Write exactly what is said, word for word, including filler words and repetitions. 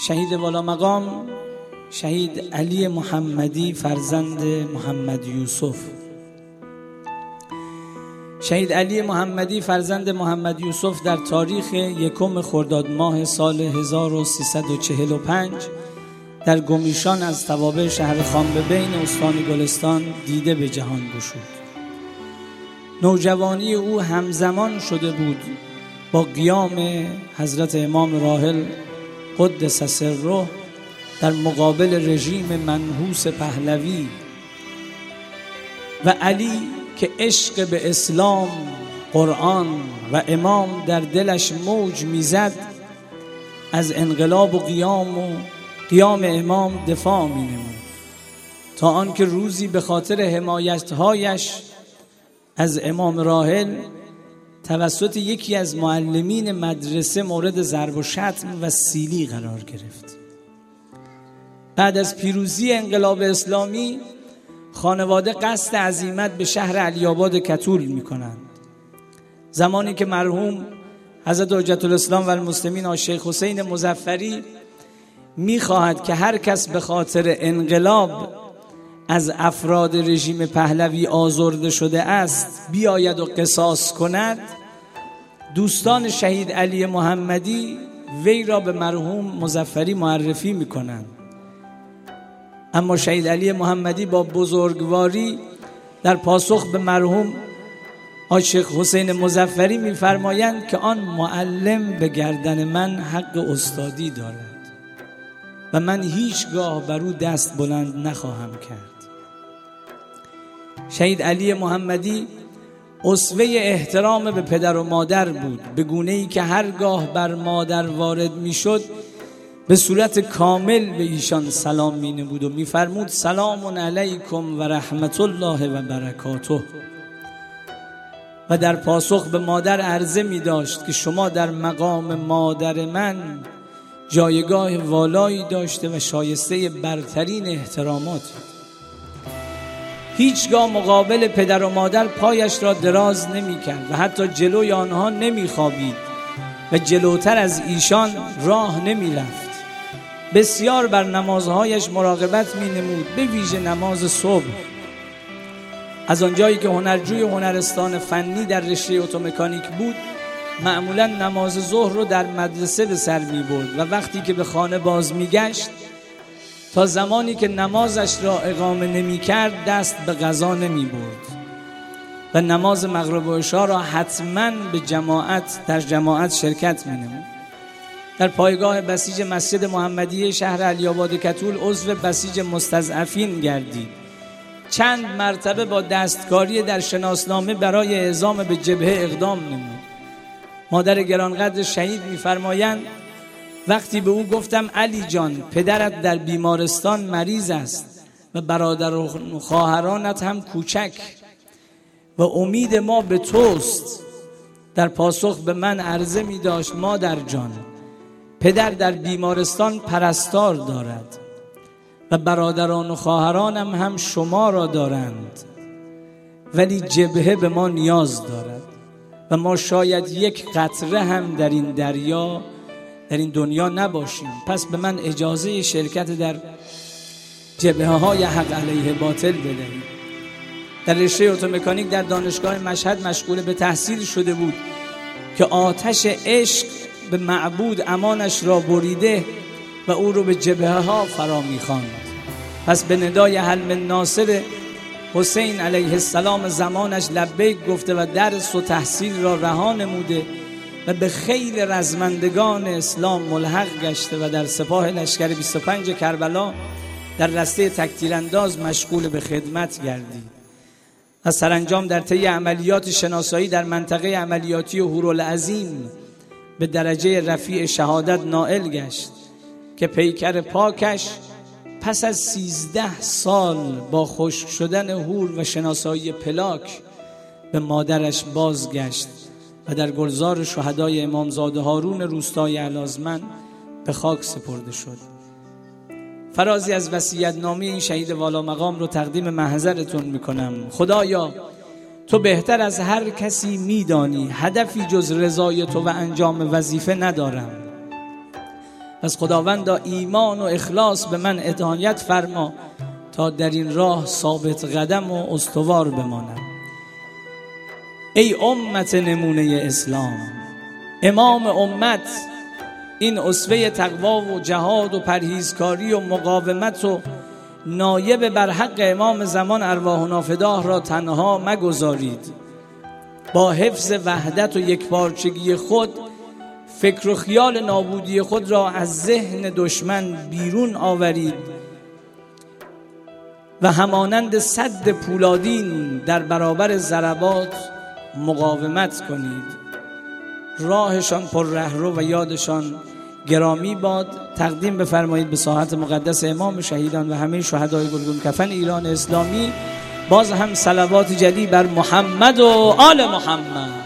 شهید والا مقام شهید علی محمدی فرزند محمد یوسف. شهید علی محمدی فرزند محمد یوسف در تاریخ یکم خرداد ماه سال هزار و سیصد و چهل و پنج در گمیشان از توابع شهر خانببین استان گلستان دیده به جهان گشود. نوجوانی او همزمان شده بود با قیام حضرت امام راحل قدس سره در مقابل رژیم منحوس پهلوی و علی که عشق به اسلام، قرآن و امام در دلش موج میزد، از انقلاب و قیام و قیام امام دفاع می نمود، تا آنکه روزی به خاطر حمایت‌هایش از امام راحل توسط یکی از معلمین مدرسه مورد ضرب و شتم و سیلی قرار گرفت. بعد از پیروزی انقلاب اسلامی خانواده قصد عزیمت به شهر علی آباد کتول می کنند. زمانی که مرحوم حضرت حجت الاسلام و المسلمین آقای شیخ حسین مظفری می خواهد که هر کس به خاطر انقلاب از افراد رژیم پهلوی آزرده شده است بیاید و قصاص کند، دوستان شهید علی محمدی وی را به مرحوم مظفری معرفی می کنند. اما شهید علی محمدی با بزرگواری در پاسخ به مرحوم آقای شیخ حسین مظفری می‌فرمایند که آن معلم به گردن من حق استادی دارد و من هیچگاه بر او دست بلند نخواهم کرد. شهید علی محمدی اسوه احترام به پدر و مادر بود، به گونه‌ای که هرگاه بر مادر وارد می‌شد به صورت کامل به ایشان سلام می نمود و می فرمود سلام علیکم و رحمت الله و برکاته، و در پاسخ به مادر عرضه می داشت که شما در مقام مادر من جایگاه والایی داشته و شایسته برترین احترامات. هیچگاه مقابل پدر و مادر پایش را دراز نمی کرد و حتی جلوی آنها نمی خوابید و جلوتر از ایشان راه نمی رفت. بسیار بر نمازهایش مراقبت می نمود، به ویژه نماز صبح. از آنجایی که هنرجوی هنرستان فنی در رشته اتومکانیک بود، معمولا نماز ظهر رو در مدرسه به سر می برد و وقتی که به خانه باز می گشت تا زمانی که نمازش را اقامه نمی کرد دست به غذا نمی برد و نماز مغرب و عشا را حتما به جماعت در جماعت شرکت می نمود. در پایگاه بسیج مسجد محمدیه شهر علی آباد کتول عضو بسیج مستضعفین گردید. چند مرتبه با دستکاری در شناسنامه برای اعزام به جبهه اقدام نمود. مادر گرانقدر شهید می‌فرمایند وقتی به او گفتم علی جان پدرت در بیمارستان مریض است و برادر و خواهرانت هم کوچک و امید ما به توست، در پاسخ به من عرضه می داشت مادر جان پدر در بیمارستان پرستار دارد و برادران و خواهرانم هم شما را دارند، ولی جبهه به ما نیاز دارد و ما شاید یک قطره هم در این دریا در این دنیا نباشیم، پس به من اجازه شرکت در جبهه های حق علیه باطل بدهید. در رشته اتومکانیک در دانشگاه مشهد مشغول به تحصیل شده بود که آتش عشق به معبود امانش را بریده و او رو به جبهه ها فرا می‌خواند. پس به ندای حلم ناصر حسین علیه السلام زمانش لبیک گفته و درس و تحصیل را رها نموده و به خیل رزمندگان اسلام ملحق گشته و در سپاه لشکر بیست و پنج کربلا در رسته تکتیرانداز مشغول به خدمت گردید و سرانجام در طی عملیات شناسایی در منطقه عملیاتی هورالعظیم به درجه رفیع شهادت نائل گشت که پیکر پاکش پس از سیزده سال با خشک شدن هور و شناسایی پلاک به مادرش بازگشت و در گلزار شهدای امامزاده هارون روستای الازمن به خاک سپرده شد. فرازی از وصیت‌نامه این شهید والا مقام رو تقدیم محضرتون میکنم. خدایا تو بهتر از هر کسی میدانی هدفی جز رضای تو و انجام وظیفه ندارم پس خداوندا ایمان و اخلاص به من عنایت فرما تا در این راه ثابت قدم و استوار بمانم. ای امت نمونه اسلام، امام امت، این اسوه تقوا و جهاد و پرهیزکاری و مقاومت و نایب بر حق امام زمان ارواحنا فداه را تنها مگذارید. با حفظ وحدت و یکپارچگی خود فکر و خیال نابودی خود را از ذهن دشمن بیرون آورید و همانند سد پولادین در برابر ضربات مقاومت کنید. راهشان پر رهرو و یادشان گرامی باد. تقدیم بفرمایید به ساحت مقدس امام شهیدان و همه شهدای گلگون کفن ایران اسلامی. باز هم صلوات جلی بر محمد و آل محمد.